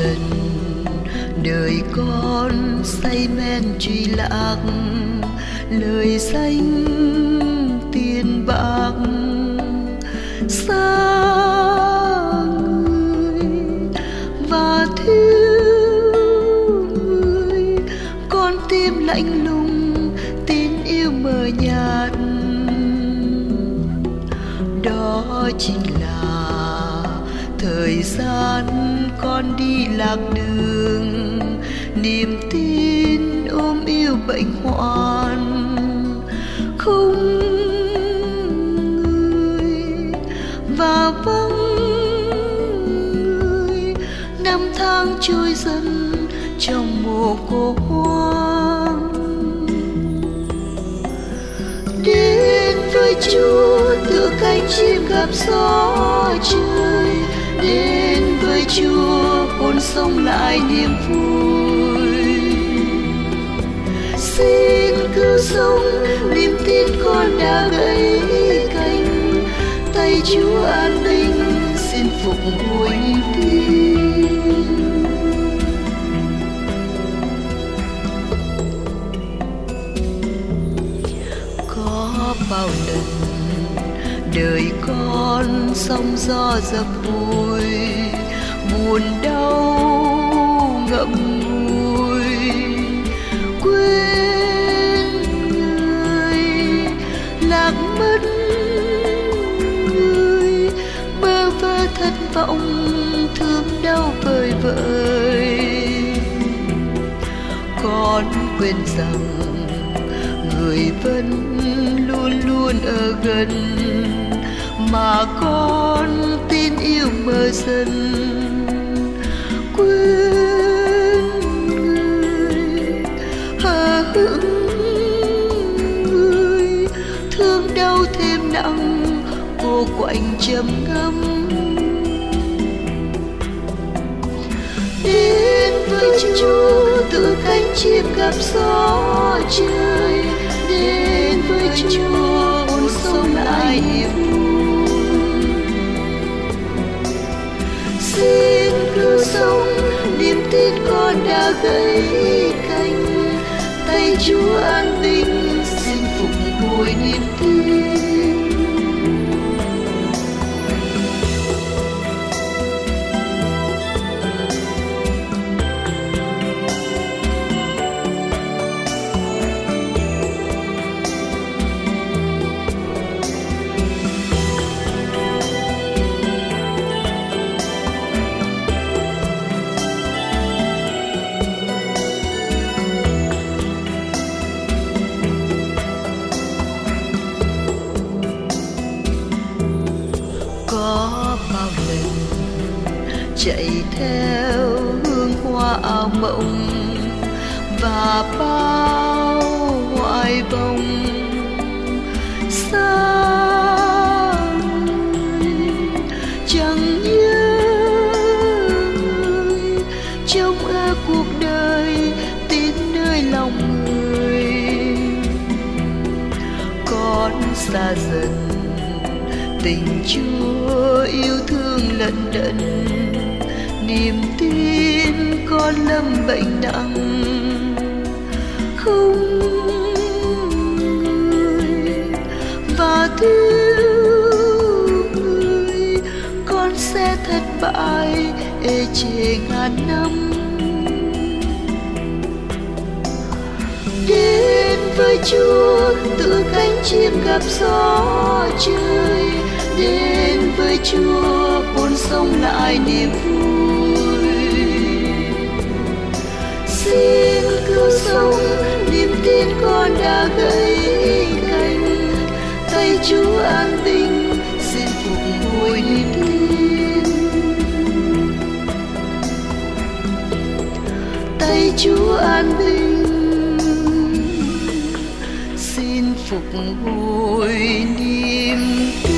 lần đời con say men truy lạc lời danh tiền bạc xa người và thiếu người. Con tim lạnh lùng tin yêu mờ nhạt, đó chính là thời gian con đi lạc đường. Niềm tin ôm yêu bệnh hoạn không người và vắng người. Năm tháng trôi dần trong mồ cô hoang. Đến với Chúa tựa cánh chim gặp gió trời, đến với Chúa hồn sống lại niềm vui. Xin cứ sống niềm tin con đã gãy cánh, tay Chúa an ninh xin phục hồi niềm tin. Có bao lần đời con sóng gió dập vùi, buồn đau ngậm ngùi, quên người lạc mất người, bơ vơ thất vọng thương đau vời vợi. Con quên rằng người vẫn luôn luôn ở gần, mà con tin yêu mờ dần. Quên người hờ hững người, thương đau thêm nặng cô quạnh trầm ngâm. Đến với Chúa tự cánh chim gặp gió trời, đến với Chúa hồn sống lại niềm vui. Xin cứ sống niềm tin con đã gãy cánh, tay Chúa an bình xin phục hồi niềm tin. Có bao lần chạy theo hương hoa ảo mộng và bao hoài vọng xa người, chẳng nhớ người trong cuộc đời tin nơi lòng người. Con xa dần tình Chúa yêu thương lận đận, niềm tin con lâm bệnh nặng không người và thiếu người. Con sẽ thất bại ê chề ngàn năm. Đến với Chúa tự cánh chim gặp gió trời, đến với Chúa hồn sống lại niềm vui. Xin cứ sống niềm tin con đã gãy cánh, tay Chúa an bình xin phục hồi niềm tin. Tay Chúa an bình xin phục hồi niềm tin.